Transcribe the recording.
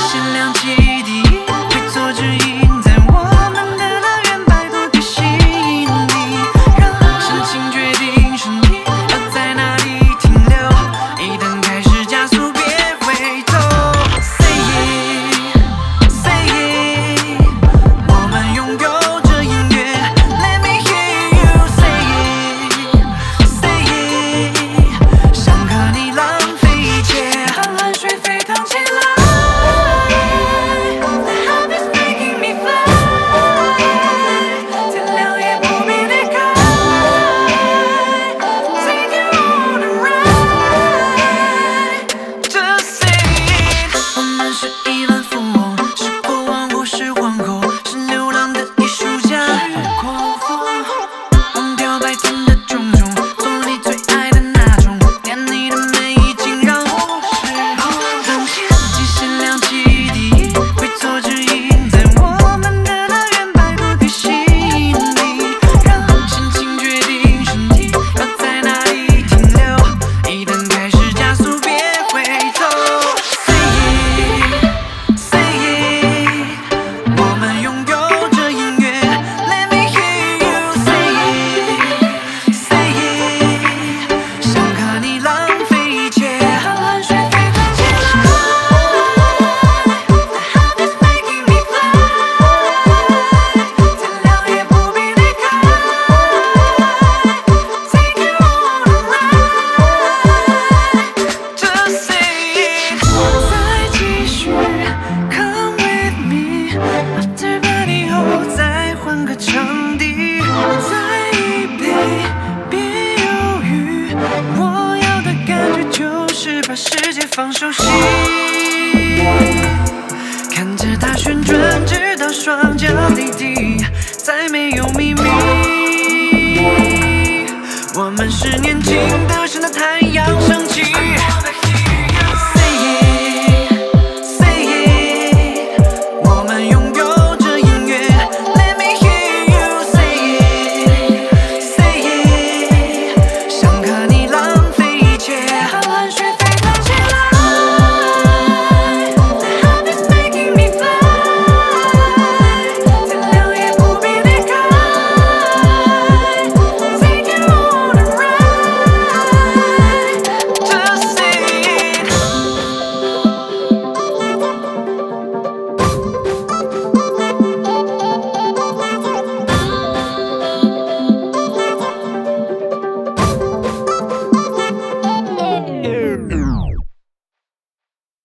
限量基地，会做指引，在我们的乐园摆脱地心引力，让深情决定身体要在哪里停留。一旦开始加速，别回头。Say it, say it， 我们拥有着音乐。Let me hear you say it, say it， 想和你浪费一切，和汗水沸腾起来。The habit's making me fly， 天亮也不必离开。Take you on a ride， just say it。我们是亿万富翁，是国王或是皇后，是流浪的艺术家，是狂风。忘掉白天的种种，做你最爱的那种，连你的美已经让我失控。当天极限量基地，会做指引，在我们的乐园摆脱地心引力，让心情决定身体要在哪里停留。一旦开始加速，别回头。Say it， 我们拥有着音乐。Let me hear you say it，say it， 想和你浪费一切，和汗水沸腾起来。The habit's making me fly， 天亮也不必离开。Take you on a ride，just say it。再继续 ，Come with me，After party 后再换个场地，再一杯，别犹豫，我要的感觉就是把世界放手心，看着它旋转，直到双脚离地，在每